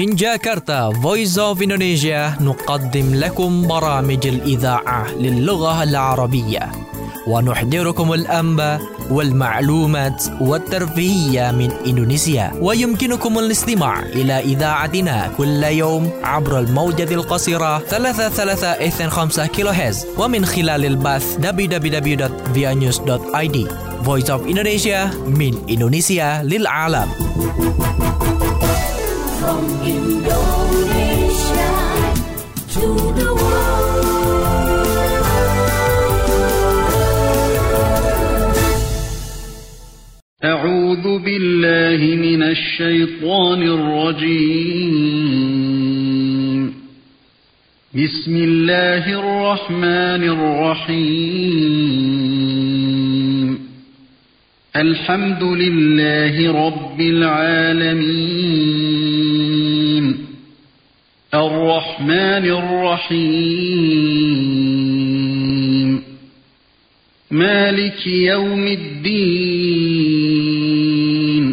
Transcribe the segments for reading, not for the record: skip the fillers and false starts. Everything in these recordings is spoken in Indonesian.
من جاكرتا Voice of Indonesia نقدم لكم برامج الإذاعة للغة العربية ونحضركم الأنباء والمعلومات والترفيهية من إندونيسيا. ويمكنكم الاستماع إلى إذاعتنا كل يوم عبر الموجة القصيرة 3325 كيلوهرتز ومن خلال البث www.vianews.id. Voice of Indonesia من إندونيسيا للعالم. From Indonesia to the world. أعوذ بالله من الشيطان الرجيم. بسم الله الرحمن الرحيم. الحمد لله رب العالمين. الرحمن الرحيم. مالك يوم الدين.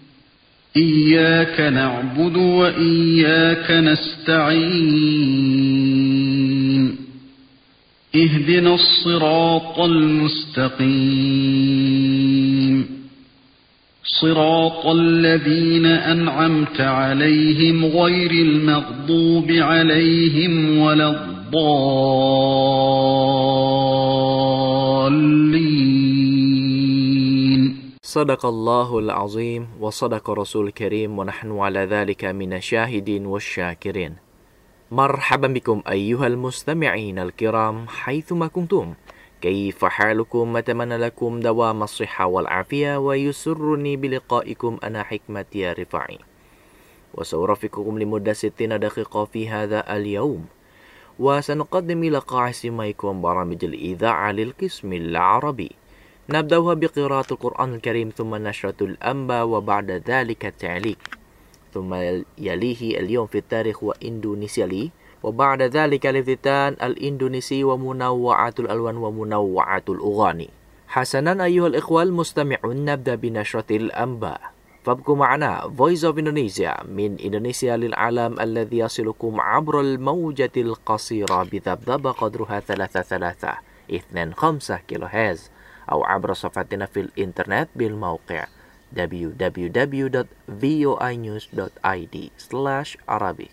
إياك نعبد وإياك نستعين. اهدنا الصراط المستقيم. صراط الذين أنعمت عليهم غير المغضوب عليهم ولا الضالين. صدق الله العظيم وصدق رسول الكريم ونحن على ذلك من الشاهدين والشاكرين. مرحبا بكم أيها المستمعين الكرام حيثما كنتم. كيف حالكم؟ أتمنى لكم دوام الصحة والعافية ويسرني بلقائكم أنا حكمتي رفاعي وسأرافقكم لمدة 60 دقيقة في هذا اليوم وسنقدم إلى قاع سماعكم برامج الإذاعة للقسم العربي. نبدأها بقراءة القرآن الكريم ثم نشرة الأنباء وبعد ذلك التعليق ثم يليه اليوم في التاريخ وإندونيسيا لي وبعد ذلك الافتتان الإندونيسي ومنوعات الألوان ومنوعات الأغاني. حسنا أيها الإخوة المستمعون نبدأ بنشرة الأنباء فابقوا معنا Voice of Indonesia من إندونيسيا للعالم الذي يصلكم عبر الموجة القصيرة بذبذبة قدرها 3325 كيلوهرتز أو عبر صفحتنا في الإنترنت بالموقع www.voinews.id/Arabic.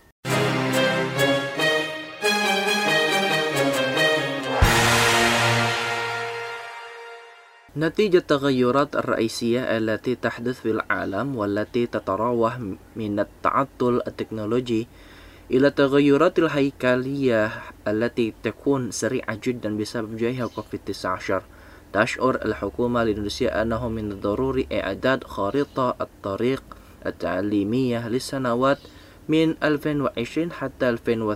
نتيجة التغيرات الرئيسية التي تحدث في العالم والتي تتراوح من التعطل التكنولوجي إلى التغيرات الهيكلية التي تكون سريعة جدا بسبب جائحة كوفيد-19، تشعر الحكومة الإندونيسية أنه من الضروري إعداد خارطة الطريق التعليمية للسنوات من 2020 حتى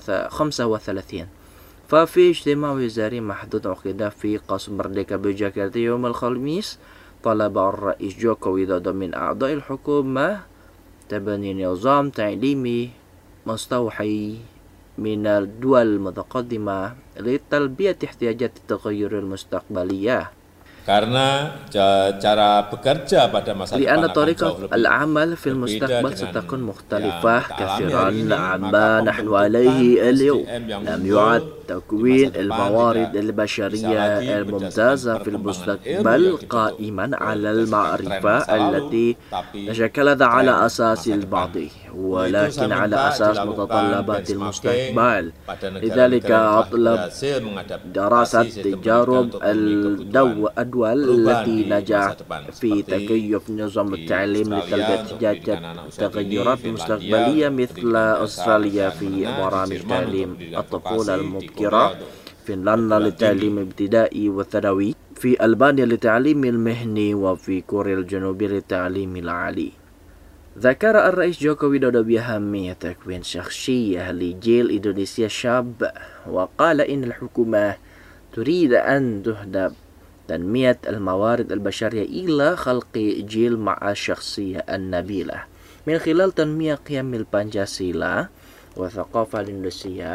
2035. ففي اجتماع وزاري محدود عقد في قصر مرديكا بجاكرتا يوم الخميس طلب الرئيس جوكو ويدودو من أعضاء الحكومة تبني نظام تعليمي مستوحي من الدول المتقدمة لتلبية احتياجات التغير المستقبلية. Karena cara bekerja pada masa depan لأن akan طريقة jauh lebih العمل في المستقبل ستكون مختلفة كثيرا عما نحن عليه اليوم. لم يعد تكوين الموارد البشرية الممتازة في المستقبل قائما على المعرفة التي تشكلت على أساس الماضي ولكن على أساس متطلبات المستقبل. لذلك أطلب دراسة تجارب الدول التي نجحت في تكيف نظام التعليم لتلبية احتياجات التغيرات المستقبلية مثل أستراليا في برامج تعليم الطفولة المبكرة، فنلندا للتعليم الابتدائي والثانوي، في ألبانيا للتعليم المهني، وفي كوريا الجنوبية للتعليم العالي. ذكر الرئيس جوكو ويدودو بأهمية تكوين شخصية لجيل إندونيسيا شاب وقال إن الحكومة تريد أن تهدف تنمية الموارد البشرية إلى خلق جيل مع الشخصية النبيلة من خلال تنمية قيم البانجاسيلا والثقافة الإندونيسية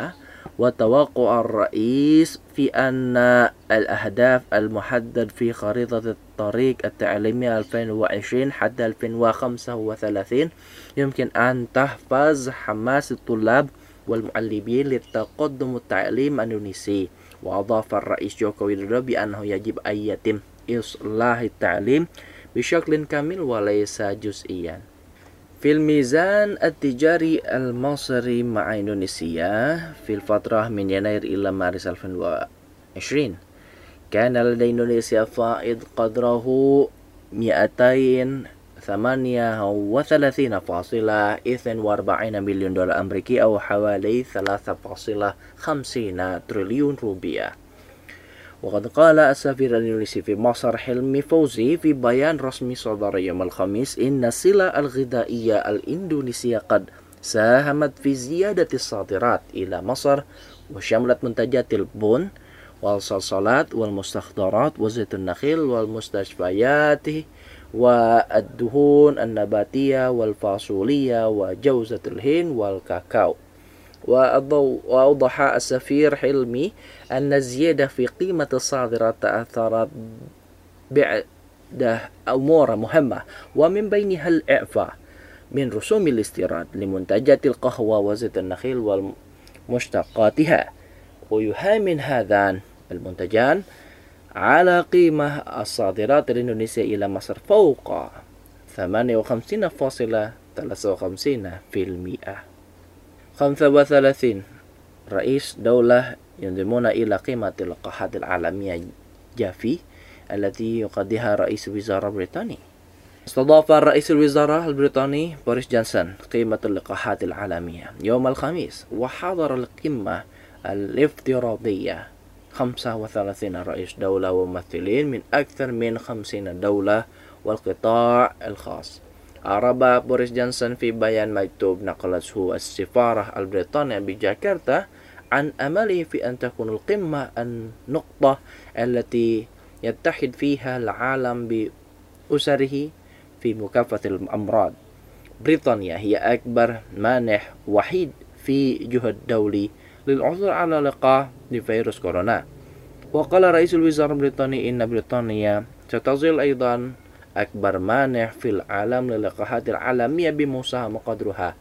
وتوقع الرئيس في أن الأهداف المحدد في خريطة الطريق التعليمي 2020 حتى 2035 يمكن أن تحفز حماس الطلاب والمعلمين للتقدم التعليم الإندونيسي. وأضاف الرئيس جوكو ويدودو بأنه يجب أن يتم إصلاح التعليم بشكل كامل وليس جزئيا. في الميزان التجاري المصري مع إندونيسيا في الفترة من يناير إلى مارس 2020 كان لدى إندونيسيا فائض قدره 238.42 مليون دولار أمريكي أو حوالي 3.50 تريليون روبية. وقد قال السفير الإندونيسي في مصر حلمي فوزي في بيان رسمي صدر يوم الخميس إن السلع الغذائية الإندونيسية قد ساهمت في زيادة الصادرات إلى مصر وشملت منتجات البن والصلصالات والمستحضرات وزيت النخيل والمستشفيات والدهون النباتية والفاصوليا وجوزة الهند والكاكاو. وأوضح السفير حلمي أن الزيادة في قيمة الصادرات تأثرت بعدة أمور مهمة ومن بينها الإعفاء من رسوم الاستيراد لمنتجات القهوة وزيت النخيل ومشتقاتها. ويهيمن هذان المنتجان على قيمة الصادرات الإندونيسية إلى مصر فوق 58.53%. 35 رئيس دولة ينضمون إلى قمة اللقاحات العالمية جافي التي يقودها رئيس الوزراء البريطاني. استضاف رئيس الوزراء البريطاني بوريس جونسون قمة اللقاحات العالمية يوم الخميس، وحضر القمة الافتراضية 35 رئيس دولة وممثلين من أكثر من 50 دولة والقطاع الخاص. أعرب بوريس جونسون في بيان مكتوب نقلته السفارة البريطانية بجاكرتا عن أمله في أن تكون القمة النقطة التي يتحد فيها العالم بأسره في مكافحة الأمراض. بريطانيا هي أكبر مانح وحيد في جهد دولي للعثور على لقاح لفيروس كورونا. وقال رئيس الوزراء البريطاني إن بريطانيا ستظل أيضا أكبر مانح في العالم للقاحات العالمية بمساهمة قدرها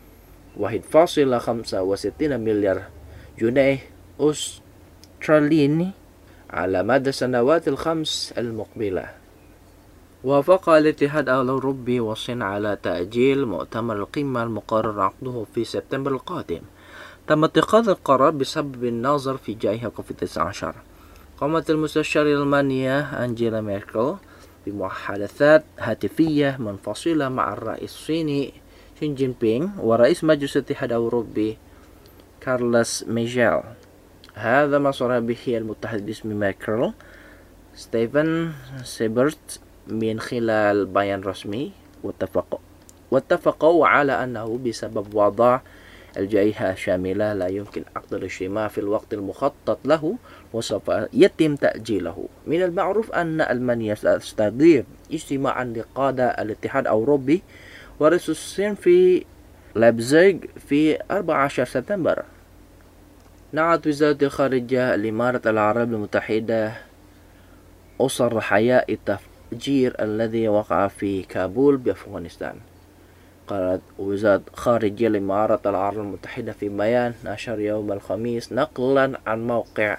1.65 مليار جنيه أستراليني على مدى السنوات الخمس المقبلة. وافق الاتحاد الأوروبي والصين على تأجيل مؤتمر القمة المقرر عقده في سبتمبر القادم. تم اتخاذ القرار بسبب النظر في جائحة كوفيد-19. قامت المستشارة الألمانية أنجيلا ميركل بمحادثات هاتفية منفصلة مع الرئيس الصيني شي جين بينغ ورئيس مجلس الاتحاد الأوروبي كارلوس ميشيل. هذا ما صرح به المتحدث باسم ميركل ستيفن سيبرت من خلال بيان رسمي. واتفقوا على أنه بسبب وضع الجائحة شاملة لا يمكن عقد الاجتماع في الوقت المخطط له وسوف يتم تأجيله. من المعروف أن ألمانيا ستضيف اجتماعا لقادة الاتحاد الأوروبي ورئيس الصين في لايبزيغ في 14 سبتمبر. نعت وزارة الخارجية الإمارات العربية المتحدة أسر ضحايا التفجير الذي وقع في كابول بأفغانستان. قالت وزارة خارجية الإمارات العربية المتحدة في بيان نشر يوم الخميس نقلا عن موقع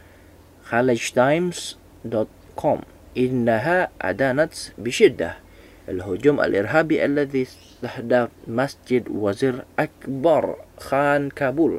khalejtimes.com إنها أدانت بشدة الهجوم الإرهابي الذي استهدف مسجد وزير أكبر خان كابول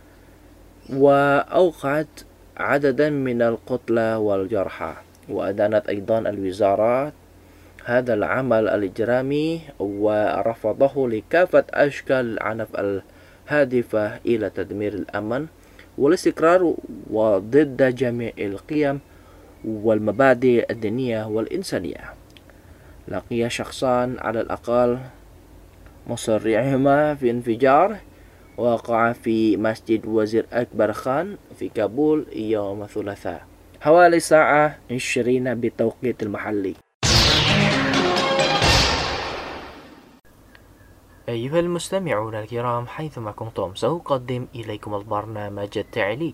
وأوقعت عددا من القتلى والجرحى. وأدانت أيضا الوزارة هذا العمل الإجرامي ورفضه لكافة أشكال العنف الهادفة إلى تدمير الأمن والاستقرار وضد جميع القيم والمبادئ الدينية والإنسانية. لقي شخصان على الأقل مصرعهما في انفجار وقع في مسجد وزير أكبر خان في كابول يوم الثلاثاء حوالي الساعة 20 بالتوقيت المحلي. أيها المستمعون الكرام حيثما كنتم سأقدم إليكم البرنامج التالي،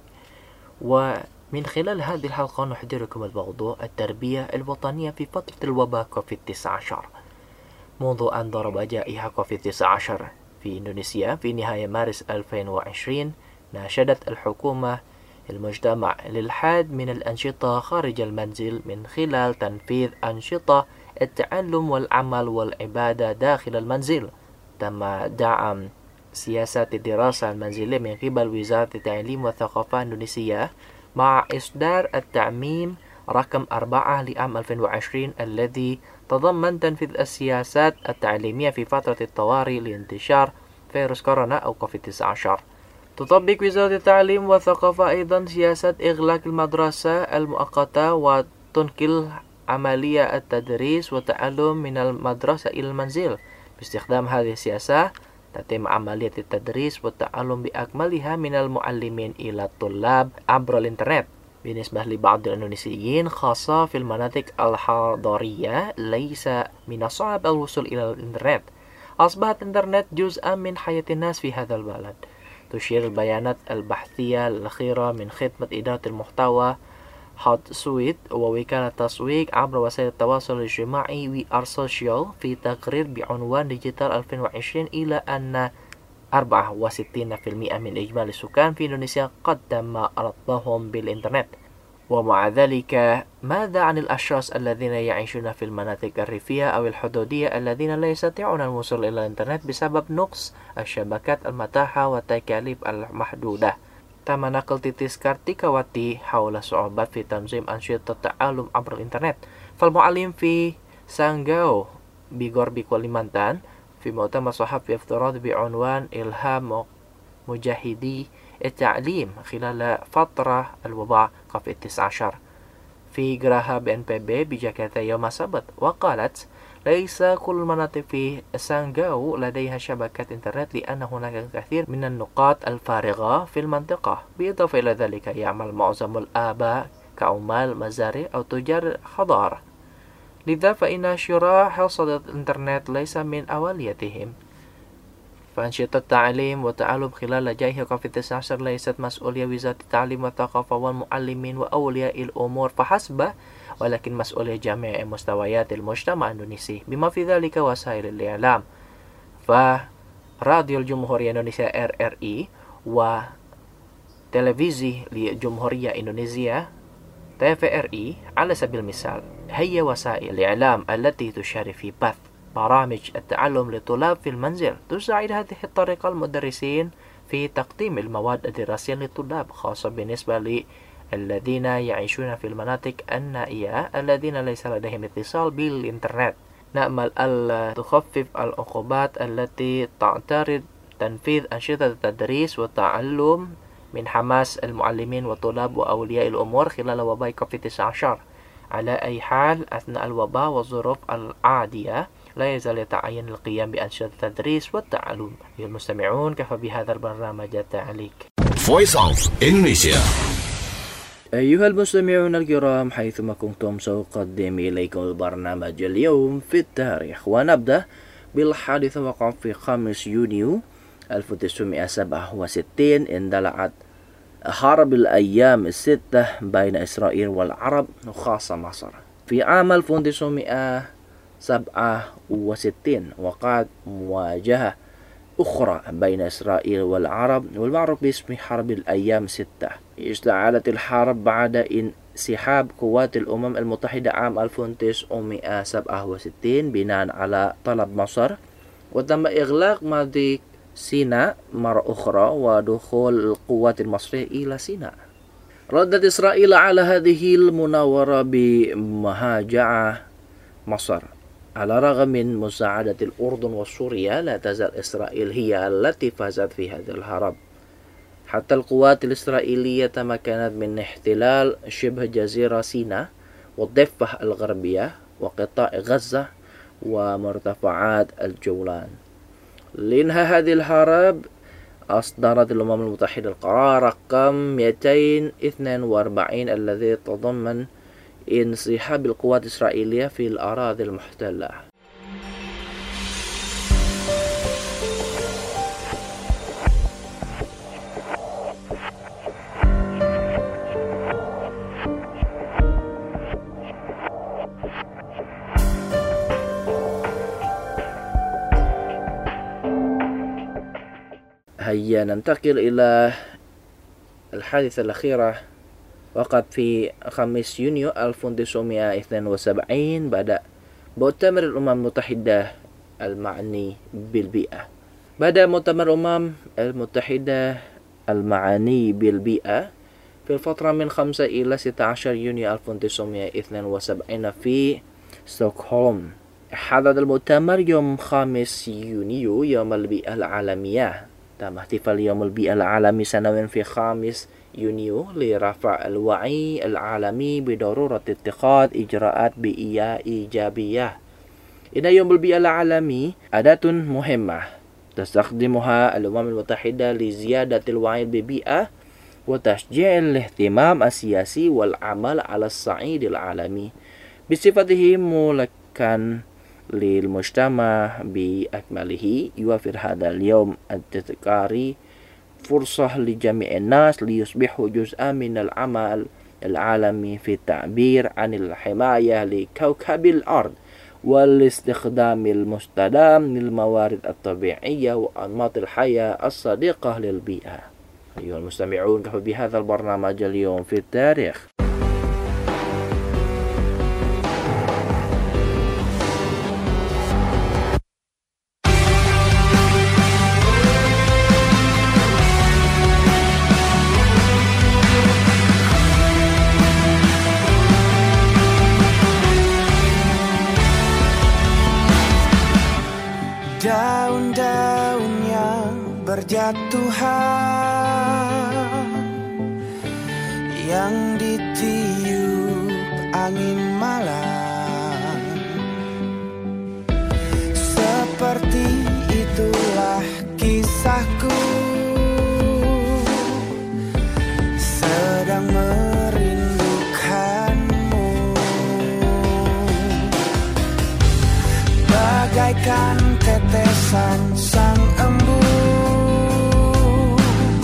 ومن خلال هذه الحلقة نحضركم الموضوع التربية الوطنية في فترة الوباء كوفيد-19. منذ أن ضرب جائحة كوفيد-19 في إندونيسيا في نهاية مارس 2020 ناشدت الحكومة المجتمع للحد من الأنشطة خارج المنزل من خلال تنفيذ أنشطة التعلم والعمل والعبادة داخل المنزل. تم دعم سياسات الدراسة المنزلية من قبل وزارة التعليم والثقافة الإندونيسية مع إصدار التعميم رقم 4 لعام 2020 الذي تضمن تنفيذ السياسات التعليمية في فترة الطوارئ لانتشار فيروس كورونا أو كوفيد-19. تطبق وزارة التعليم والثقافة أيضا سياسة إغلاق المدرسة المؤقتة وتنقل عملية التدريس والتعلم من المدرسة إلى المنزل. باستخدام هذه السياسة تتم عملية التدريس والتعلم بأكملها من المعلمين إلى الطلاب عبر الإنترنت. بالنسبة لبعض الإندونيسيين خاصة في المناطق الحضرية ليس من الصعب الوصول إلى الإنترنت. أصبحت الإنترنت جزءا من حياة الناس في هذا البلد. تشير البيانات البحثية الأخيرة من خدمة إدارة المحتوى هوتسويت ووكالة التسويق عبر وسائل التواصل الاجتماعي We Are Social في تقرير بعنوان ديجيتال 2020 إلى أن 64% من إجمالي السكان في إندونيسيا قد تم ربطهم بالإنترنت. ومع ذلك ماذا عن الأشخاص الذين يعيشون في المناطق الريفية أو الحدودية الذين لا يستطيعون الوصول إلى الإنترنت بسبب نقص الشبكات المتاحة والتكاليف المحدودة؟ تم نقل تيتيس كارتيكاواتي حول صعوبات في تنظيم أنشطة التعلم عبر الإنترنت. فالمعلم في سانغاو بغرب كاليمانتان في مؤتمر صحفي افتراضي بعنوان إلهام مجاهدي التعليم خلال فترة الوباء كوفيد-19 في جراها BNPB بجاكرتا يوم السبت، وقالت ليس كل المناطق في سانغاو لديها شبكة إنترنت لأن هناك الكثير من النقاط الفارغة في المنطقة. بالإضافة إلى ذلك يعمل معظم الآباء كعمال مزارع أو تجار خضار، لذا فإن شراء حصة الإنترنت ليس من أولوياتهم. فأنشطة التعليم والتعلم خلال جائحة كوفيد-19 ليست مسؤولية وزارة التعليم والثقافة والمعلمين وأولياء الأمور فحسب، ولكن مسؤولية جميع مستويات المجتمع الإندونيسي بما في ذلك وسائل الإعلام. فراديو الجمهورية إندونيسيا RRI وتلفزيون الجمهورية إندونيسيا TVRI على سبيل المثال هي وسائل الإعلام التي تشارك في بث برامج التعلم للطلاب في المنزل. تساعد هذه الطريقة المدرسين في تقديم المواد الدراسية للطلاب، خاصة بالنسبة للذين يعيشون في المناطق النائية الذين ليس لديهم اتصال بالإنترنت. نأمل ألا تخفف العقوبات التي تعترض تنفيذ أنشطة التدريس والتعلم من حماس المعلمين والطلاب وأولياء الأمور خلال وباء كوفيد-19. على أي حال أثناء الوباء والظروف العادية لا يزال يتعين القيام بأنشطة التدريس والتعلم. أيها المستمعون كفى بهذا البرنامج التعليق. Voice of Indonesia. أيها المستمعون الكرام حيثما كنتم سأقدم إليكم البرنامج اليوم في التاريخ، ونبدأ بالحادث وقع في 5 يونيو 1967 اندلعت حرب الأيام الستة بين إسرائيل والعرب وخاصة مصر. في عام 1967 وقعت مواجهة أخرى بين إسرائيل والعرب والمعروف باسم حرب الأيام الستة. اشتعلت الحرب بعد انسحاب قوات الأمم المتحدة عام 1967 بناء على طلب مصر، وتم إغلاق مضيق سيناء مرة أخرى ودخول القوات المصرية إلى سيناء. ردت إسرائيل على هذه المناورة بمهاجعة مصر. على الرغم من مساعدة الأردن وسوريا لا تزال إسرائيل هي التي فازت في هذه الحرب، حتى القوات الإسرائيلية تمكنت من احتلال شبه جزيرة سيناء والضفة الغربية وقطاع غزة ومرتفعات الجولان. لإنهاء هذه الحرب أصدرت الأمم المتحدة القرار رقم 242 الذي تضمن انسحاب القوات الإسرائيلية في الأراضي المحتلة. هيا ننتقل إلى الحادثة الأخيرة. وقد في 5 يونيو 1972 بدأ مؤتمر الأمم المتحدة المعني بالبيئة. بدأ مؤتمر الأمم المتحدة المعني بالبيئة في الفترة من 5 إلى 16 يونيو 1972 في ستوكهولم. حدث المؤتمر يوم 5 يونيو يوم البيئة العالمية. تم احتفال يوم البيئة العالمي سنويا في 5 يونيو لرفع الوعي العالمي بضرورة اتخاذ إجراءات بيئية إيجابية. إن يوم البيئة العالمي أداة مهمة تستخدمها الأمم المتحدة لزيادة الوعي بالبيئة وتشجيع الاهتمام السياسي والعمل على الصعيد العالمي بصفته ملكا للمجتمع بأكمله. يوفر هذا اليوم التذكاري فرصة لجميع الناس ليصبحوا جزءا من العمل العالمي في التعبير عن الحماية لكوكب الأرض والاستخدام المستدام للموارد الطبيعية وأنماط الحياة الصديقة للبيئة. أيها المستمعون، كفى بهذا البرنامج اليوم في التاريخ. Daun-daun yang berjatuhan, yang ditiup angin malam, seperti itulah kisahku, sedang merindukanmu, bagaikan tetesan sang embun,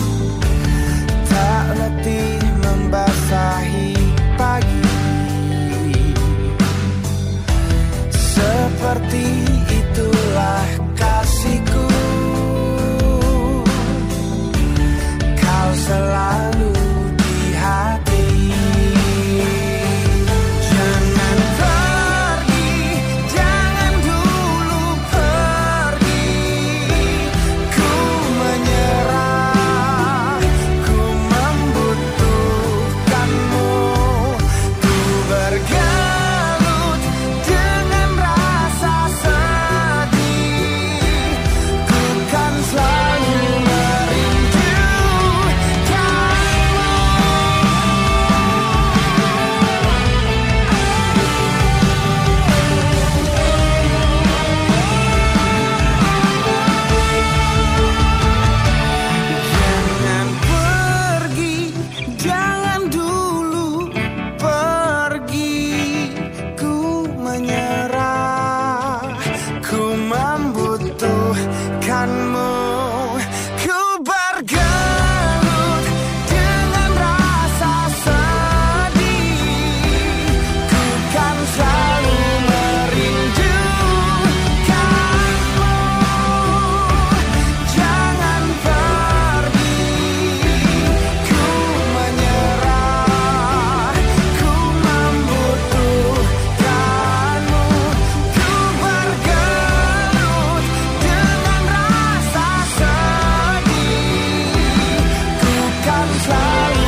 tak letih membasahi pagi. Seperti itulah kasihku, kau selalu di hati. Jangan pergi, jangan dulu pergi. Ku menyerah, ku membutuhkanmu. Ku bergelut dengan rasa sedih. Ku kan selalu jangan pergi, jangan dulu pergi. Ku menyerah, ku membutuhkanmu. Ku bergelut dengan rasa sedih. Ku kan selalu merindukanmu. Jangan pergi, ku menyerah, ku membutuhkanmu. Ku bergelut dengan rasa sedih. Ku kan selalu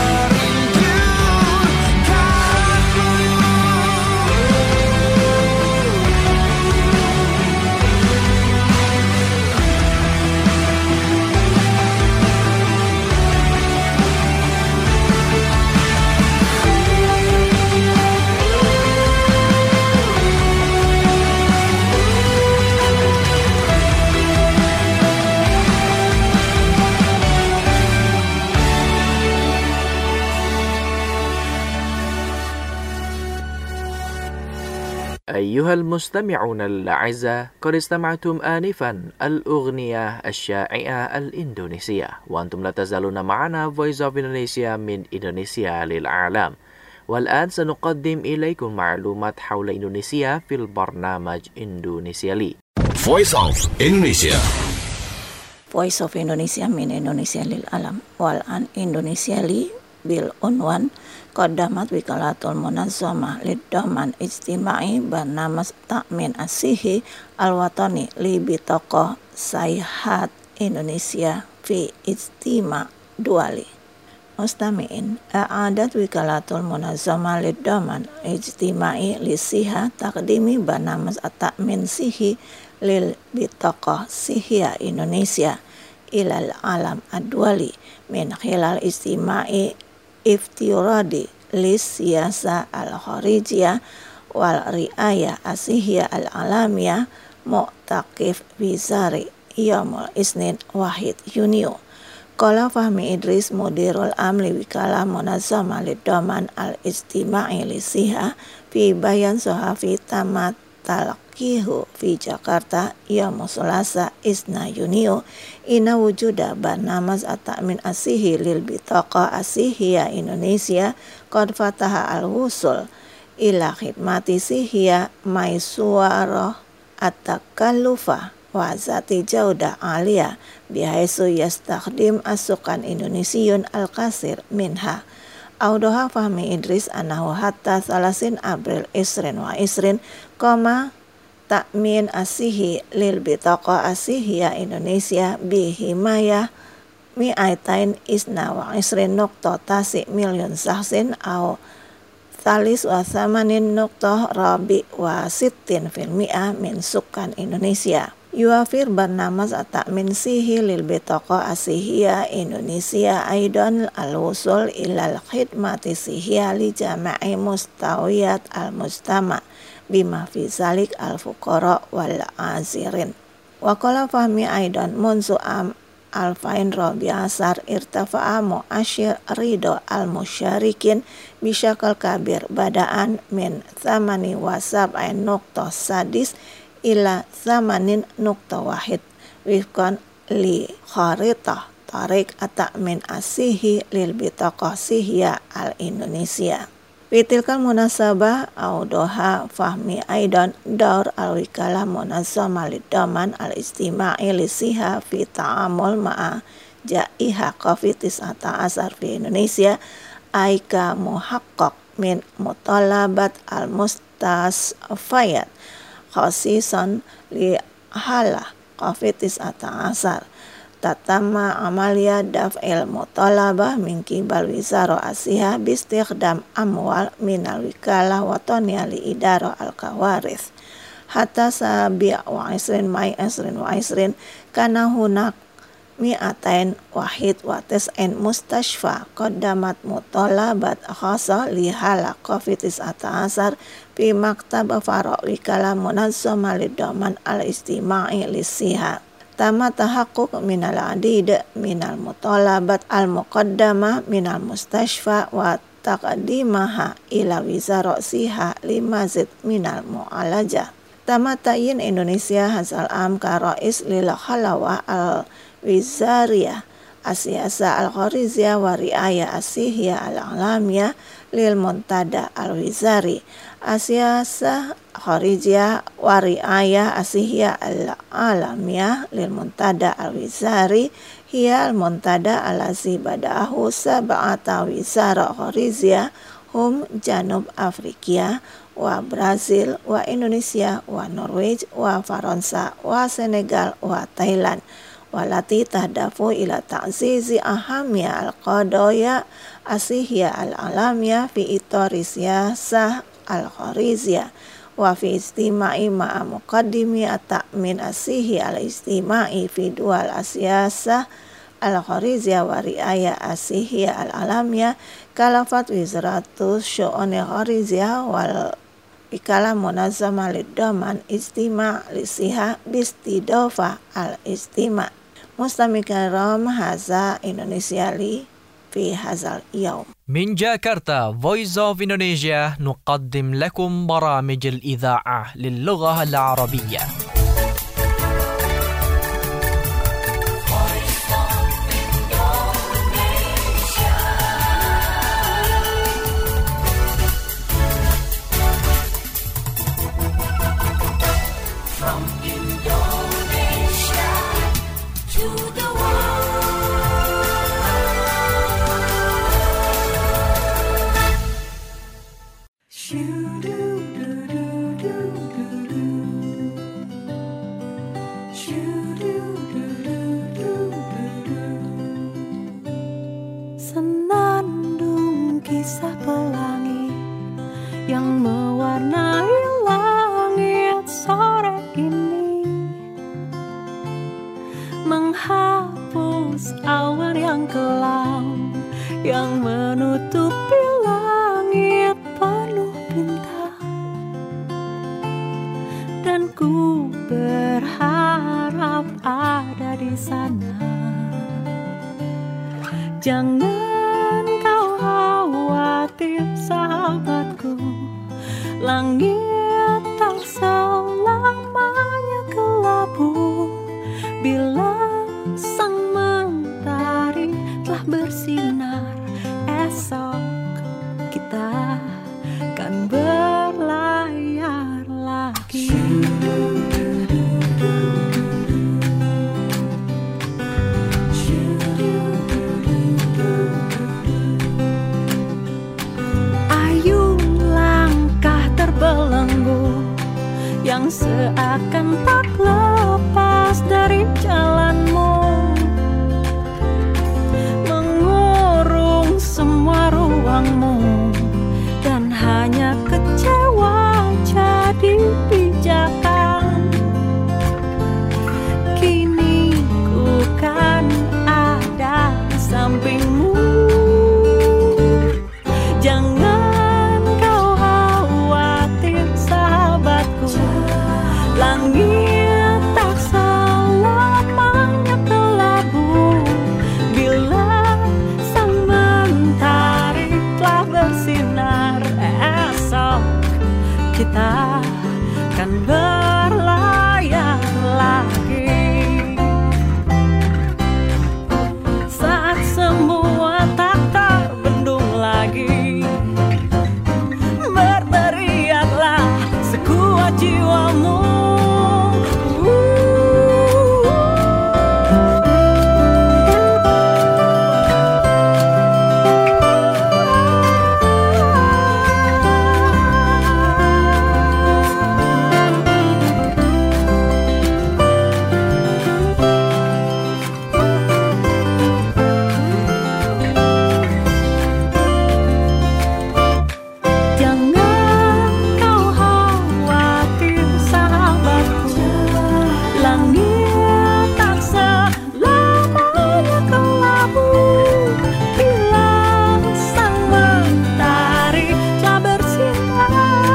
أيها المستمعون الأعزاء، قد استمعتم آنفا الأغنية الشائعة الإندونيسية، وأنتم لا تزالون معنا Voice of Indonesia من إندونيسيا للعالم. والآن سنقدم إليكم معلومات حول إندونيسيا في البرنامج إندونيسيا لي. Voice of Indonesia. Voice of Indonesia min Indonesia lil alam wal an Indonesia li bil unwan qaddamat wikalatul munazzamah lid daman ijtimai barnamas ta'min asihi al-watani li bitaqah sayhat Indonesia fi ijtima duali. Mustami'in a'adat wikalatul munazzamah lid daman ijtimai li siha taqdimi barnamas at-ta'min sihi lil bitaqah sihiya Indonesia ilal alam ad-duali min khilal istima'i iftiradi lis siyasa al-kharijiyah wal riayah asihiyah al-alamiyah mu'taqif wizari yamul isnin wahid Yunio. Qala Fahmi Idris mudirul amli wikala munazzamah lid daman al-istima'i lisiha fi bayan sohafi tamat talqihu fi Jakarta yaum Selasa isna Yunio ina wujuda barnamas at-ta'min asihi lil bitaqa asihiya Indonesia qad fataha al-wusul ila khidmati sihiya maisuara at-takallufa wa zati jauda alia bihaisu yastakhdim asukan Indonesiun al-kasir minha. Audoha Fahmi Idris anahu hatta salasin April isrin wa isrin koma ta'min asihi lil bitaqa asihiya Indonesia bihimaya mi'aitain isna wa isrin nukta tasi milyon sahsin au talis wa thamanin nukta rabi wa sittin fil mi'ah min sukan Indonesia. Yuafir barnamas at-ta'min sihi lil bitaqa asihiya Indonesia aidan al-wusul ilal khidmati sihiya li jama'i mustawiyat al-mujtama bima fi zalik al-fuqara wal azirin. Wa qala Fahmi aidan munzu am alfain rabi'asar irtafa'a mu'asyir ridho al-musyarikin bisyakal kabir badaan min thamani wa sab'ain nukta sadis ila zamanin nukta wahid wifkan li kharitah tarik at-ta'min asihi lil bitaqah sihiya al-Indonesia. Fitilkan munasabah audoha Fahmi aidan daur al-wikalah munazzamah lid daman al-istima'i lisiha fi ta'amul ma'a ja'iha COVID-19 fi Indonesia aika muhaqqaq min mutalabat al-mustasfayat khasisan li halah COVID-19 tatama amalia daf'il mutalabah min kibal wizara asiha bistikhdam amwal minal wikalah wataniya li idara al-kawarith hatta sabi' wa isrin mai isrin wa isrin kana hunak mi'atain wahid wa tis'in mustashfa qaddamat mutalabat khasa li hala COVID-19 fi maktab fara wikalah munazzamah lid daman al-istima'i lisiha tama tahaqquk minal adid minal mutalabat al-muqaddamah minal mustashfa wa taqdimaha ila wizara siha limazid minal mu'alajah tama ta'yin Indonesia hazal am ka rais lil khalawah al-wizariyah asiyasa al-khariziyah wa riayah asihiyah al-alamiyah lil muntada al-wizari asiyasa kharijiyah wa riayah asihiyah al-alamiyah lil muntada al-wizari hiya al-muntada alazi badahu sab'ata wizara kharijiyah hum Janub Afrikia wa Brazil wa Indonesia wa Norway wa Faransa wa Senegal wa Thailand walati tahdafu ila ta'zizi ahamnya al-qadaya asihya al-alamya fi itori siyasah al-khariziyah wa fi istima'i ma'a muqaddimi at-ta'min asihi al-istima'i fi dual asiyasah al-khariziyah wa riayah asihya al-alamya kalafat wizratus syu'uni khariziyah wal wikalah munazzamah lid daman istima' lisiha bistidofa al-istima'. Mustamikiram haza Indonesia li في هذا اليوم. من جاكرتا Voice of Indonesia نقدم لكم برامج الإذاعة للغة العربية. From Indonesia to the Senandung kisah pelangi yang mewarnai langit sore ini, menghapus awan yang kelam yang menutupi langit penuh bintang. Dan ku berharap ada di sana. Jangan kau khawatir sahabatku, langit tak selamanya kelabu. Bila sang mentari telah bersinar, esok kita kan berlayar lagi. Ayo langkah terbelenggu yang seakan tak lepas dari jalanmu, mengurung semua ruangmu, dan hanya kecewa jadi pijakan. Kini ku kan ada di sampingmu. Jangan kau khawatir sahabatku, langit tak selamanya kelabu. Bila sang mentari telah bersinar, esok kita kan berlayar lagi. Saat semua tak terbendung lagi, berteriaklah sekuat jiwamu. Jangan kau khawatir sahabatku, langit tak selamanya kelabu. Bila sang mentari telah bersinar,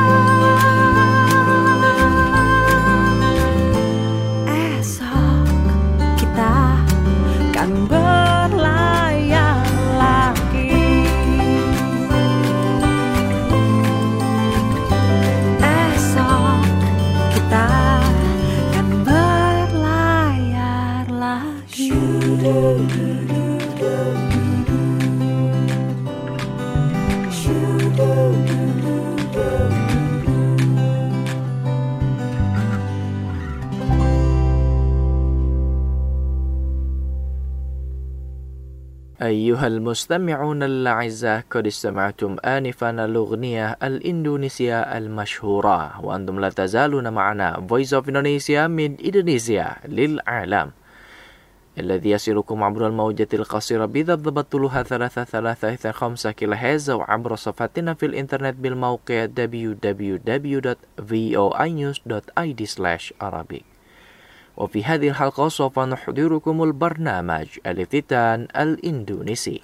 esok kita kan berlayar lagi. Esok kita kan berlayar lagi. أيها المستمعون الأعزاء، قد استمعتم آنفا الأغنية الإندونيسية المشهورة، وأنتم لا تزالون معنا Voice of Indonesia من إندونيسيا للعالم، الذي يصلكم عبر الموجة القصيرة بضبط طولها 335 كيلوهرتز، أو عبر صفحتنا في الإنترنت بالموقع www.voinews.id/Arabic. وفي هذه الحلقة سوف نحضركم البرنامج الافتتان الإندونيسي.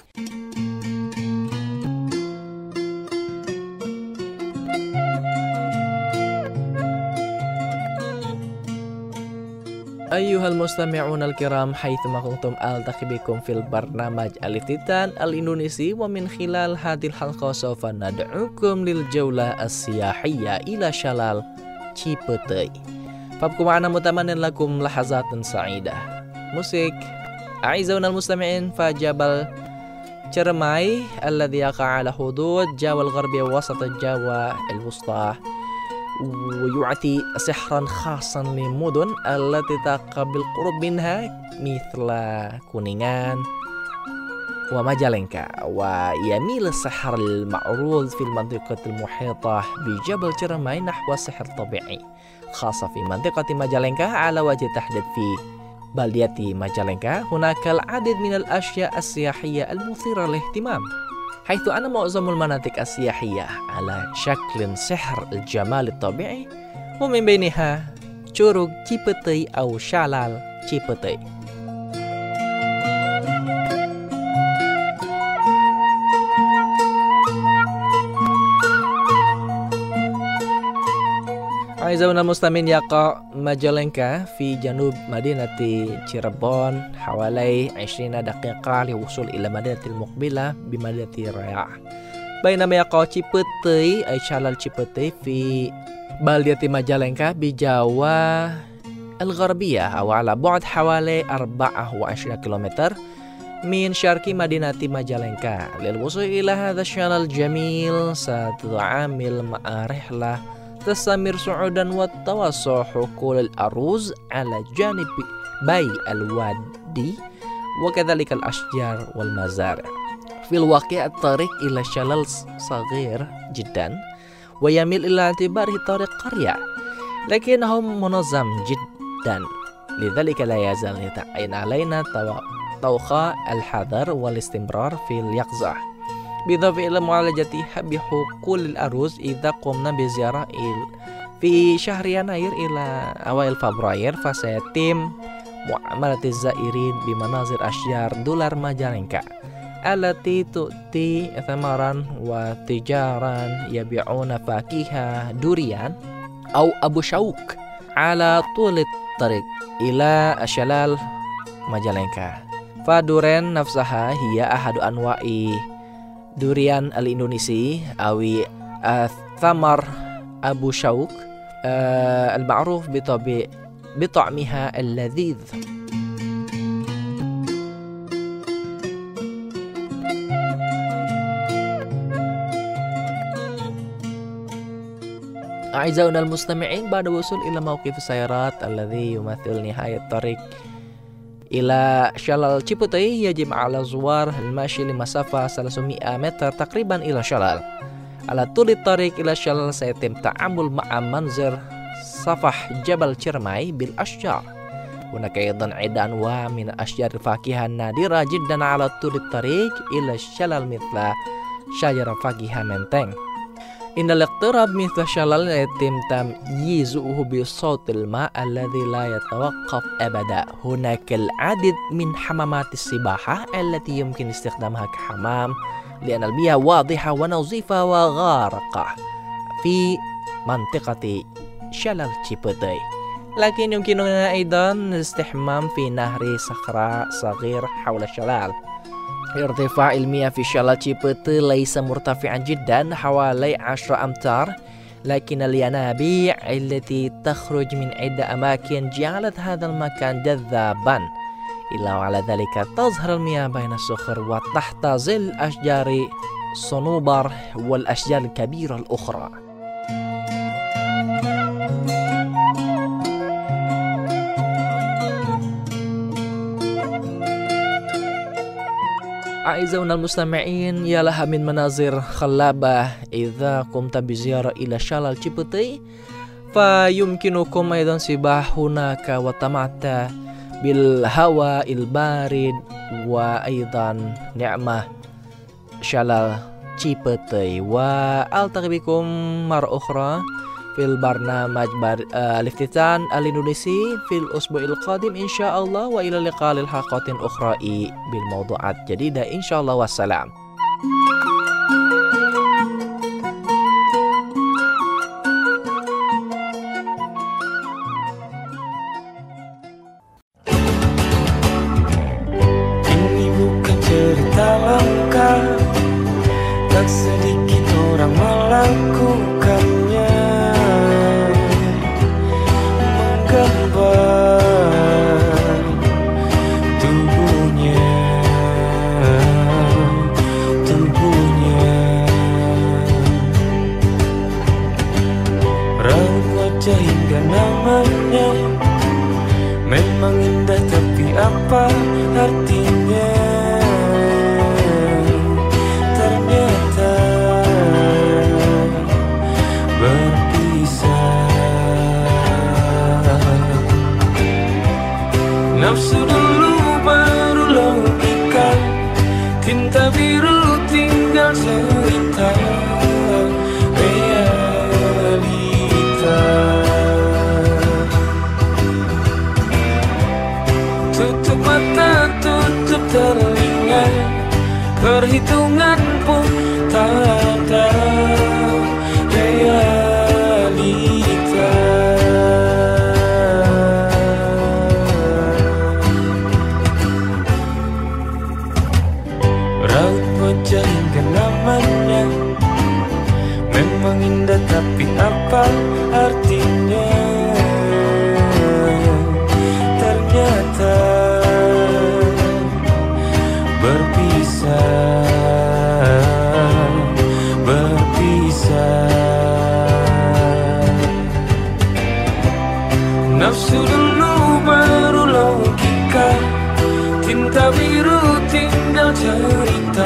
أيها المستمعون الكرام، حيثما كنتم ألتقي بكم في البرنامج الافتتان الإندونيسي، ومن خلال هذه الحلقة سوف ندعوكم للجولة السياحية إلى شلال تشيبوتي. فابقوا معنا متمنين لكم لحظات سعيدة. موسيقى أعزائنا المستمعين، فجبل تشرماي الذي يقع على حدود جاوا الغربية ووسط جاوا الوسطى، ويعطي سحرا خاصا للمدن التي تقع بالقرب منها مثل كونينغان، وماجالينكا ويميل السحر المعروض في المنطقة المحيطة بجبل جرماي نحو السحر الطبيعي خاصة في منطقة ماجالينكا على وجه التحديد في بلدية ماجالينكا. هناك العديد من الأشياء السياحية المثيرة للاهتمام، حيث أن معظم المناطق السياحية على شكل سحر الجمال الطبيعي، ومن بينها Curug Cipetei أو شلال Cipetei. أعزائنا المستمعين، يقع ماجالينكا في جنوب مدينة cirebon حوالي 20 دقيقة للوصول إلى مدينة المقبلة بمدينة رياح، بينما يقع Cipetei أي شلال Cipetei في بلدة ماجالينكا بجوار الغربية أو على بعد حوالي 24 كيلومتر من شرق مدينة ماجالينكا. للوصول إلى هذا الشلال الجميل ستتعامل مع رحلة تستمر صعودا وتوسع حقول الأرز على جانب بي الوادي وكذلك الأشجار والمزارع. في الواقع الطريق إلى الشلال صغير جدا ويميل إلى اعتباره طريق قرية، لكنه منظم جدا، لذلك لا يزال يتعين علينا توخى الحذر والاستمرار في اليقظة، بالإضافة إلى معالجة بحقول الأرز إذا قمنا بزيارة في شهر يناير إلى أوائل فبراير، فسيتم معاملة الزائرين بمناظر أشجار دولار ماجالينكا التي تؤتي ثمرا وتجارا يبيعون فاكهة دوريان أو أبو شوك على طول الطريق إلى شلال ماجالينكا. فدورين نفسها هي أحد أنواع دوريان الإندونيسي أو ثمر أبو شوك المعروف بطعمها اللذيذ. أعزائنا المستمعين، بعد الوصول إلى موقف السيارات الذي يمثل نهاية الطريق إلى شلال Cipetei، يجب على الزوار المشي لمسافة 300 متر تقريبا إلى شلال. على طول الطريق إلى الشلال سيتم التعامل مع منظر صفح جبل جرماي بالأشجار. هناك أيضا عدة أنواع من أشجار الفاكهة النادرة جدا على طول الطريق إلى الشلال مثل شجرة فاكهة menteng. إن الاقتراب مثل الشلال يتم تمييزه بصوت الماء الذي لا يتوقف أبدا. هناك العديد من حمامات السباحة التي يمكن استخدامها كحمام، لأن المياه واضحة ونظيفة وغارقة في منطقة شلال Cipetei. لكن يمكننا أيضا الاستحمام في نهر صخرة صغير حول الشلال. ارتفاع المياه في شلال Cipetei ليس مرتفعا جدا، حوالي 10 أمتار، لكن الينابيع التي تخرج من عدة أماكن جعلت هذا المكان جذابا. إلا وعلى ذلك تظهر المياه بين الصخور وتحت ظل أشجار صنوبر والأشجار الكبيرة الأخرى. أعزائنا المستمعين، يا لها من مناظر خلابة إذا قمت بزيارة إلى شلال Cipetei، فيمكنكم أيضا سباح هناك وتمتع بالهواء البارد وأيضا نعمة شلال Cipetei. وألتقي بكم مرة أخرى في البرنامج الافتتان الإندونيسي في الأسبوع القادم إن شاء الله، وإلى اللقاء للحلقات أخرى بالموضوعات جديدة إن شاء الله، والسلام. Ini bukan cerita lengkap, tak sedikit orang melakukannya, menggambar tubuhnya, raut wajah hingga namanya memang indah, tapi apa artinya? berpisah. Nafsu dulu baru logika, tinta biru tinggal cerita realita. Tutup mata, tutup telinga, perhitungan pun tak ada realita. Raut wajah hingga namanya memang indah, tapi apa artinya? Ternyata berpisah. Nafsu dulu baru logika, tinta biru tinggal cerita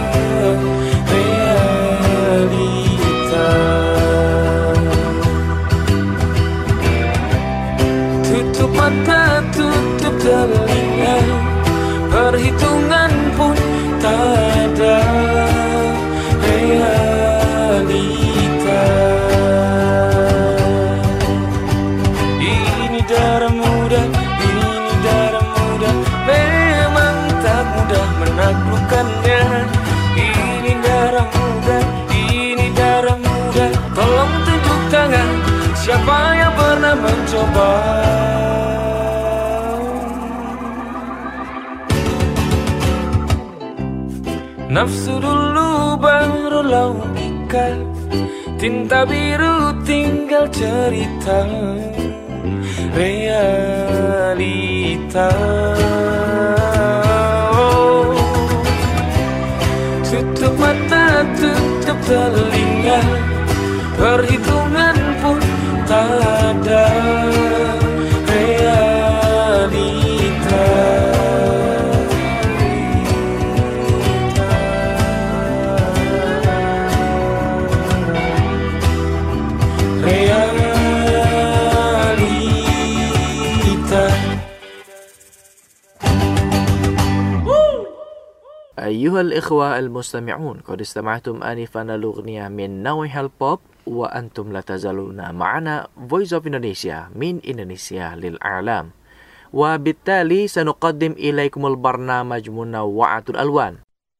realita. Tutup mata, tutup telinga, perhitungan pun tak ada realita. Ini darah muda, ini darah muda, memang tak mudah menaklukkannya. Ini darah muda, ini darah muda, tolong tunjuk tangan siapa yang pernah mencoba. Nafsu dulu baru logika, tinta biru tinggal cerita realita. Tutup mata, tutup telinga, perhitungan pun tak ada realita. أيها الإخوة المستمعون، قد استمعتم آنفا الأغنية من نوع البوب، وأنتم لا تزالون معنا Voice of Indonesia من إندونيسيا للعالم. وبالتالي سنقدم إليكم البرنامج منوعة الألوان.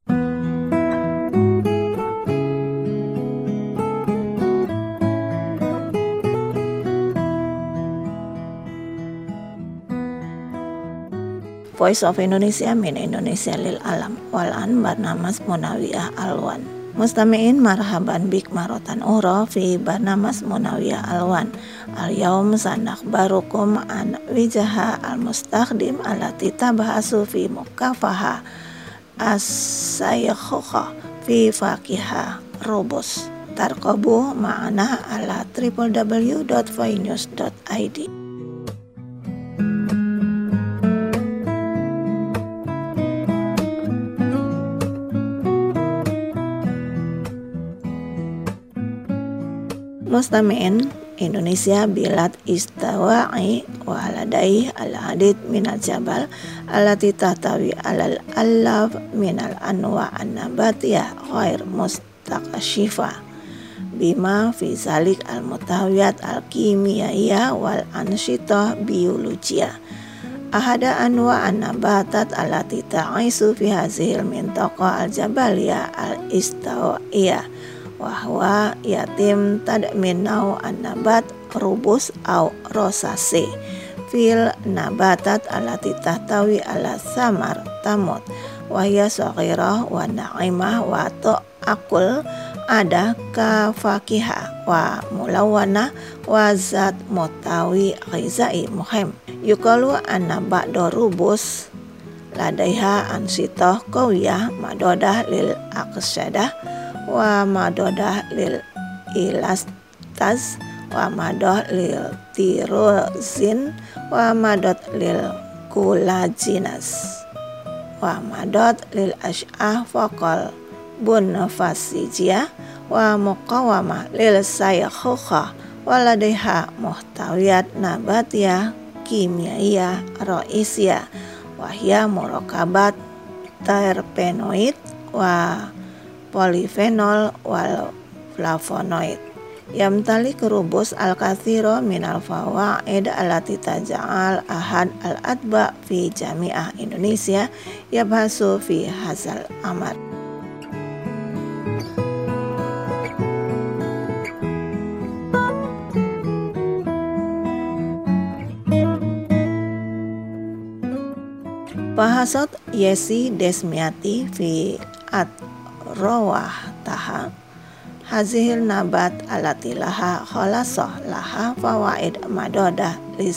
Voice of Indonesia min Indonesia lil alam. Walan barnamas Munawiyah Alwan. Mustami'in marhaban bik marotan uro fi barnamas Munawiyah Alwan. Al-yawm sanakbarukum an wijaha al-mustakhdim alati tabahasu fi mukafaha as-sayyakhuha fi fakiha rubus. Tarkobu ma'ana ala www.voinews.id. Mustami'in Indonesia bilad istawa'i wa ladai al-hadid minal jabal alati tahtawi alal alaf minal anwa an-nabatiyah ghair mustaqshifa bima fi zalik al-mutawiyat al-kimiyahiyah wal ansyitah biologiyah. Ahada anwa an-nabatat alati ta'isu fi hazihil mintaqa al-jabaliyah al-istawa'iyah wahwa yatim tadminau an-nabat rubus au rosase fil nabatat alati tahtawi ala samar tamut wahya saghirah wa na'imah wa ta'akul ada ka fakihah wa mulawana wa zat mutawi ghizai muhim. Yukalu an-nabat rubus ladaiha ansitoh qawiyah madodah lil aqsadah wa madodah lil ilastaz wa madoh lil tirozin wa madot lil kulajinas wa madot lil ash'ah faqal bun fasijiyah wa muqawamah lil sayakhukhah waladaiha muhtawiyat nabatiyah kimiaiyah roisiyah wahya murakabat terpenoid wa polifenol wal flavonoid yamtali kerubus al-kathiro minal fawaid alati taja'al ahad al-adba fi jami'ah Indonesia yabhasu fi hazal amar. Bahasat Yesi Desmiati fi at-rawah taha hazihil nabat alati laha khalasah laha fawaid madodah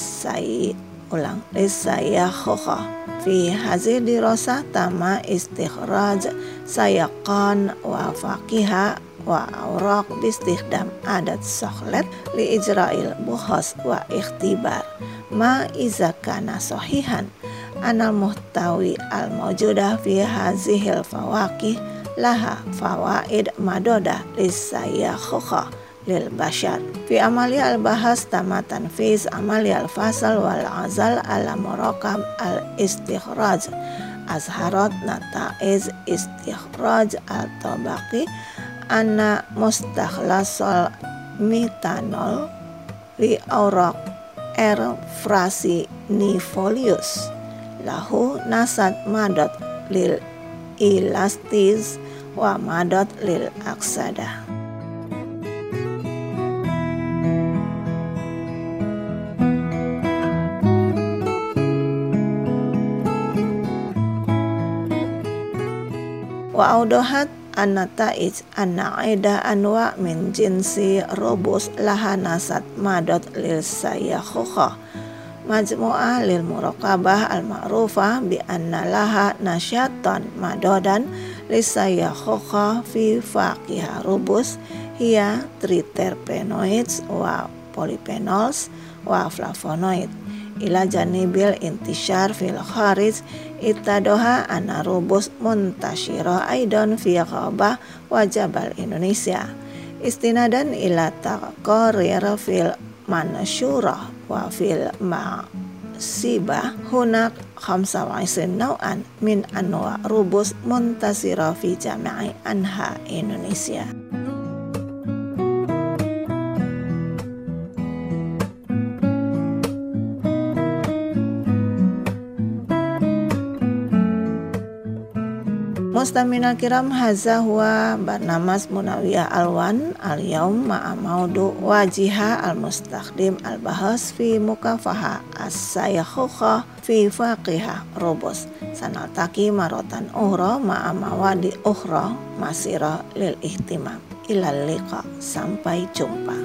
lisayakhukhah fi hazil dirasah tama istikhraj sayaqan wa faqiha wa awraq bistikhdam adat sokhlet li ijra'il bukhas wa ikhtibar ma iza kana sahihan anal muhtawi al mawjudah fi hazihil fawaqih laha fawaid madodah lisayakhukhah lil bashar fi amali al bahas tamatan fiz amali al fasal wal azal ala murakab al istikhraj azharat nataiz istikhraj al tabaqi anna mustakhlasal mitanol li awraq frasi nifolius lahu nasad madot lil ilastiz wa madot lil aksada. Wa audohat an-nata'ij an-na'ida anwa min jinsi robus laha nasad madot lil sayakhukhah majmu'ah lil muraqabah al-ma'rufah bi anna laha nasyatan madodan lisayakhukhah fi faqiha rubus hiya triterpenoids wa polyphenols wa flavonoid ila janibil intishar fil kharij itadoha anna rubus muntashira aidan fi ghabah wa jabal Indonesia istinadan ila taqarir fil mansyurah wa fil ma'sibah hunak 25 nau'an min anwa rubus muntasira fi jami'i anha Indonesia. Mustaminal kiram haza huwa barnamas Munawiyah Alwan al-yaum ma'a maudu wajiha al-mustakhdim al-bahas fi mukafaha as-sayakhukhah fi faqiha rubus sanaltaki marotan ukhra ma'a mawadi ukhra masira lil ihtimam ilal liqa sampai jumpa.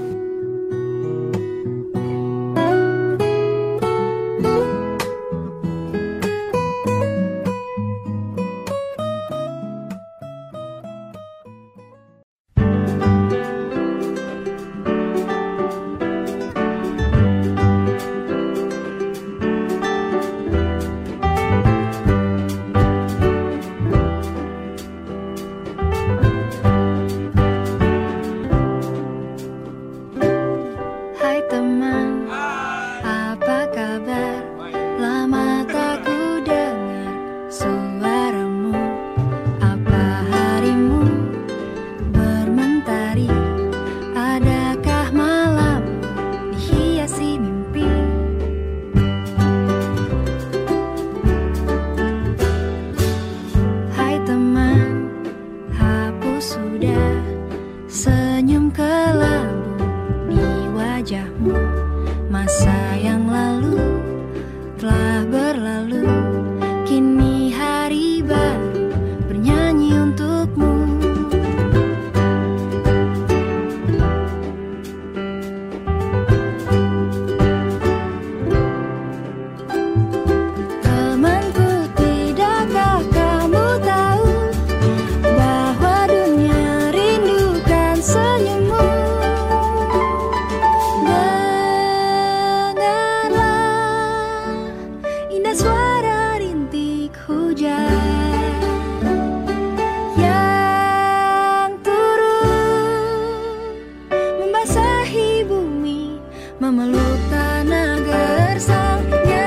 memeluk tanah gersang,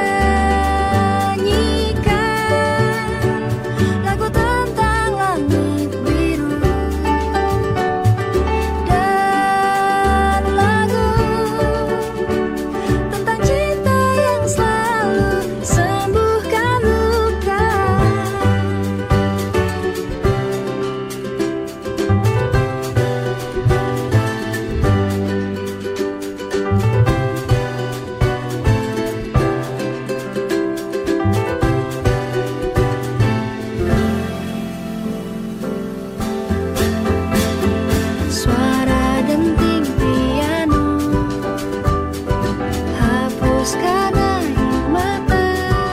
nyanyikan lagu tentang langit biru dan lagu tentang cinta yang selalu sembuhkan luka. Suara denting piano hapuskan air mata,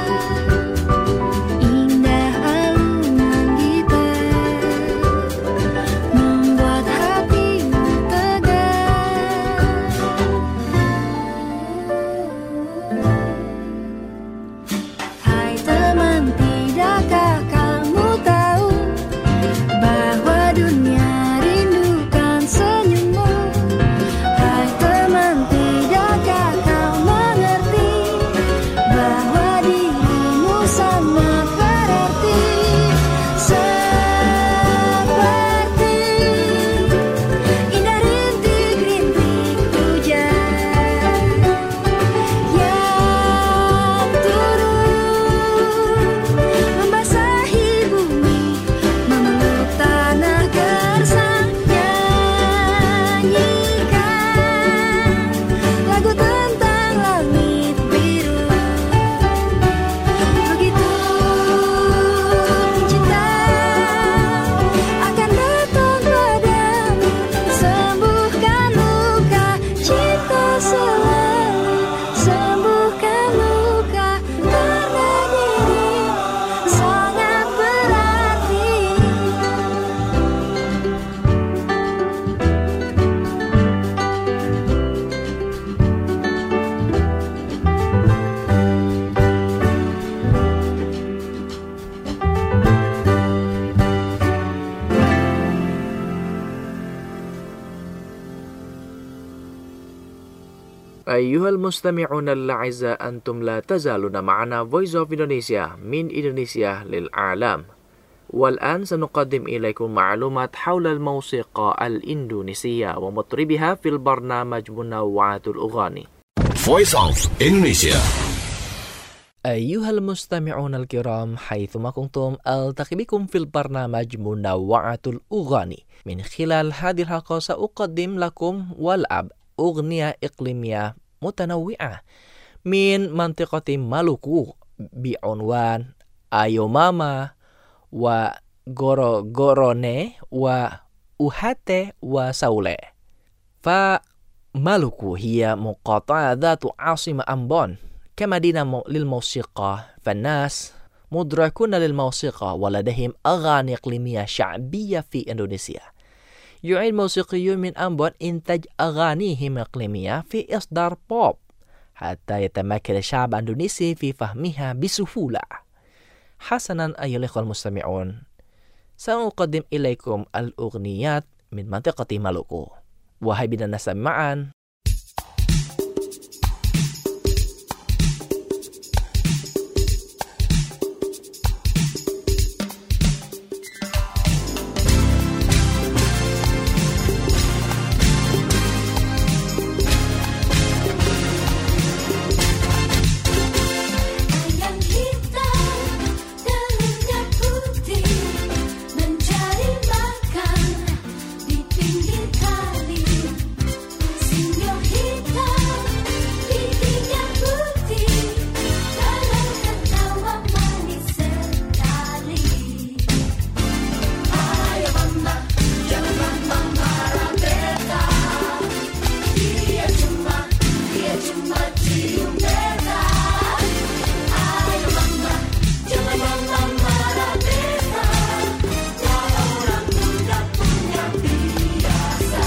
indah alunan gitar membuat hatimu tegar. Hai teman, tidakkah kamu tahu bahwa dunia rindukan senyummu? Hai teman, tidakkah kau mengerti bahwa dirimu sangat berarti? Seperti indah rintik-rintik hujan yang turun membasahi bumi, memeluk tanah gersang, nyanyikan lagu tentang langit biru. Begitu cinta akan datang padamu, sembuhkan luka. Cinta selalu sembuhkan luka, karena dirimu sangat berarti. أيها المستمعون الأعزاء، أنتم لا تزالون معنا Voice of Indonesia من إندونيسيا للعالم. والآن سنقدم إليكم معلومات حول الموسيقى الإندونيسية ومطربها في البرنامج منوعات الأغاني. Voice of Indonesia. أيها المستمعون الكرام، حيثما كنتم ألتقي بكم في البرنامج منوعات الأغاني. من خلال هذه الحلقة سأقدم لكم والأب أغنية إقليمية متنوعة من منطقة مالوكو بعنوان آيو ماما وغوروني وأوهاتي وساولي. فمالوكو هي مقاطعة ذات عاصمة أمبون كمدينة للموسيقى، فالناس مدركون للموسيقى ولديهم أغاني إقليمية شعبية في إندونيسيا. يعيد موسيقيون من أمبون إنتاج أغانيهم الإقليمية في إصدار بوب حتى يتمكن الشعب الإندونيسي في فهمها بسهولة. حسنا أيها الأخوة المستمعون، سأقدم إليكم الأغنيات من منطقة مالوكو، وهيا بنا نستمع معا. Ayam hitam, telurnya putih, mencari makan di pinggir kali. Sinyo hitam, giginya putih, dalam ketawa manis sekali. Ayo mama, jangan mama marah beta. Dia cuma cium beta. Ayo mama, jangan mama marah beta. Ya orang muda punya biasa.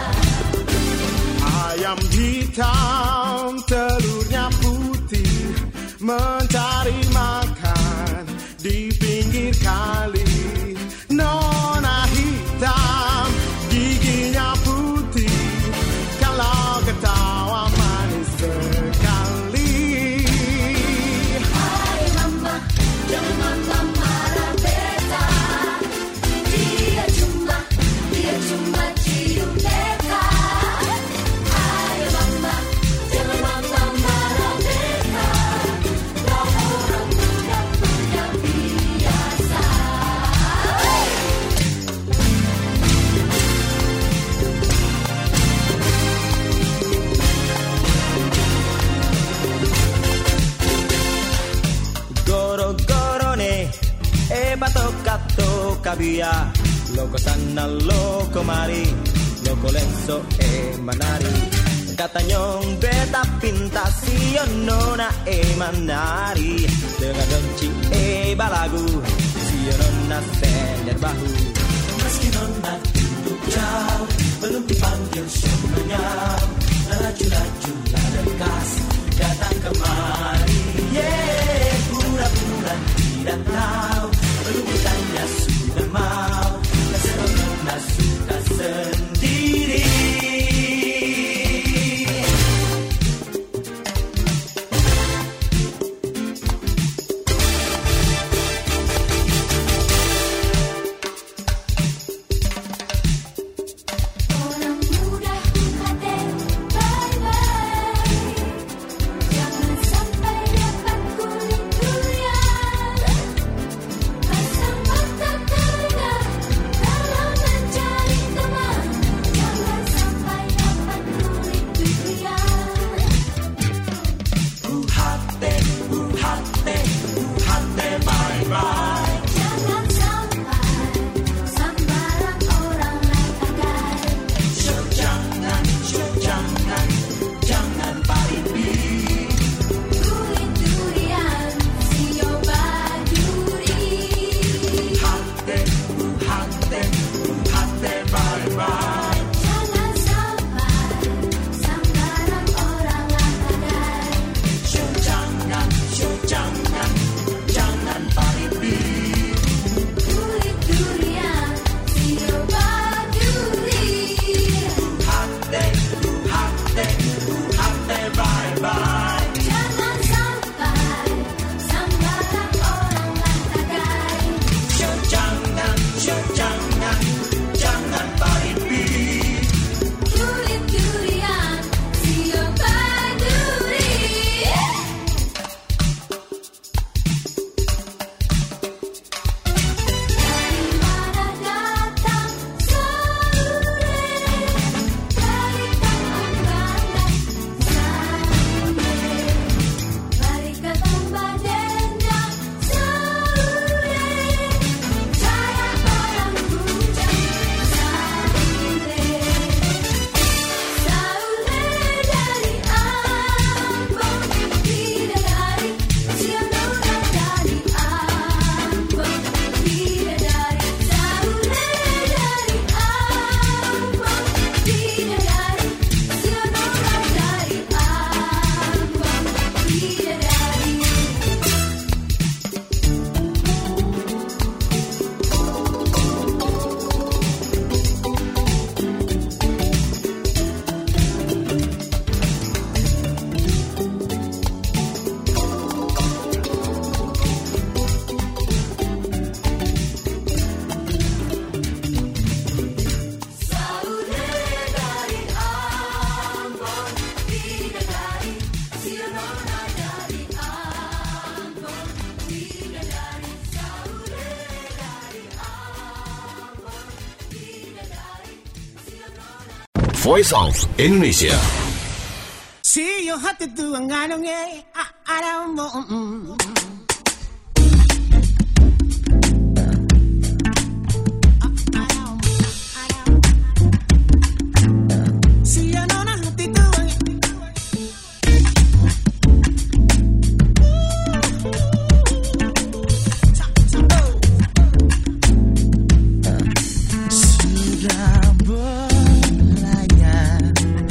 Ayam hitam, telurnya putih, mencari makan di pinggir kali. Nona hitam, giginya putih, kalau ketawa manis via, loco sana, loco mari, loco lenzo e manari. Katanyong beta pinta si nona e manari, dengan donci e balagu si nona sender bahu. Meski nona duduk jauh, belum dipanggil semuanya, laju-laju dekas datang kemari. Yeah, pura-pura tidak tahu, belum ditanya sudah mau, keseronoknya suka sendiri. Voice of Indonesia. Si yung hatid tuang anong alam mo.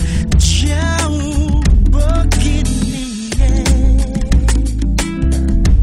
Jauh begini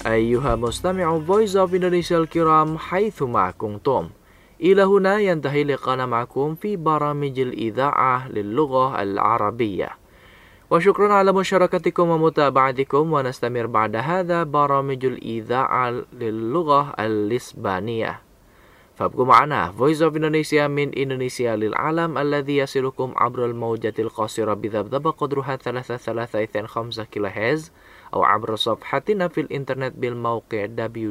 أيها مستمع Voice of Indonesia الكرام حيثما كنتم، إلى هنا ينتهي لقاءنا معكم في برامج الإذاعة للغة العربية، وشكرا على مشاركتكم ومتابعتكم، ونستمر بعد هذا برامج الإذاعة للغة الإسبانية. فابقوا معنا Voice of Indonesia من إندونيسيا للعالم الذي يصلكم عبر الموجة القصيرة بذبذب قدرها 332 كيلوهرتز أو عبر صفحتنا في الإنترنت بالموقع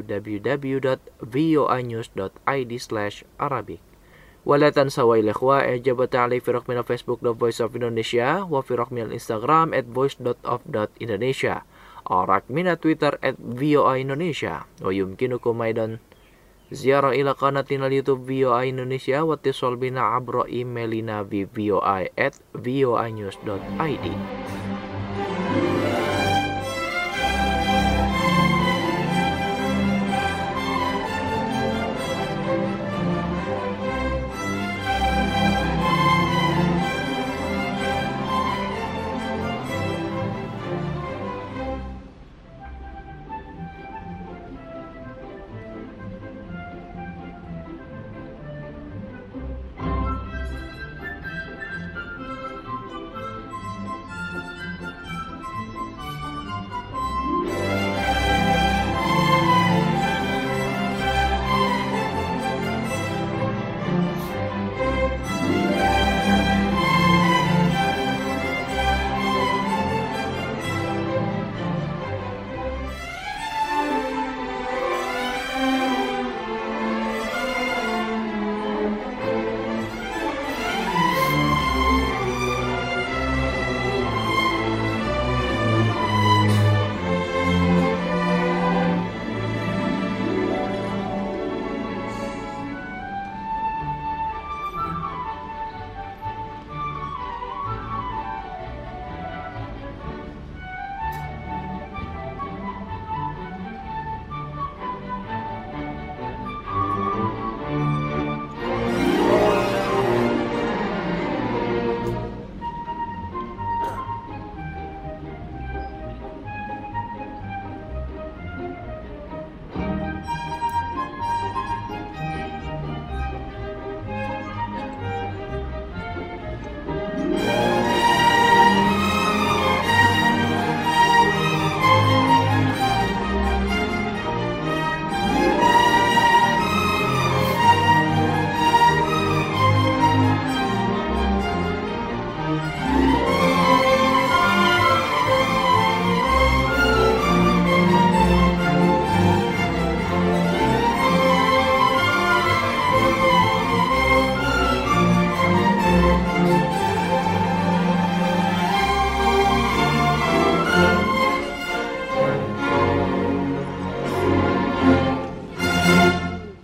www.voanews.id/Arabic. ولا تنسوا الإخوة إعجاب التعليق في رقمنا فيسبوك Voice of Indonesia، وفي رقم الإنستغرام @voice.of.indonesia، أو رقمنا تويتر @voaindonesia. ويمكنكم أيضا زيارة إلى قناتنا اليوتيوب VOA Indonesia واتصال بنا عبر إيميلنا voa@voanews.id.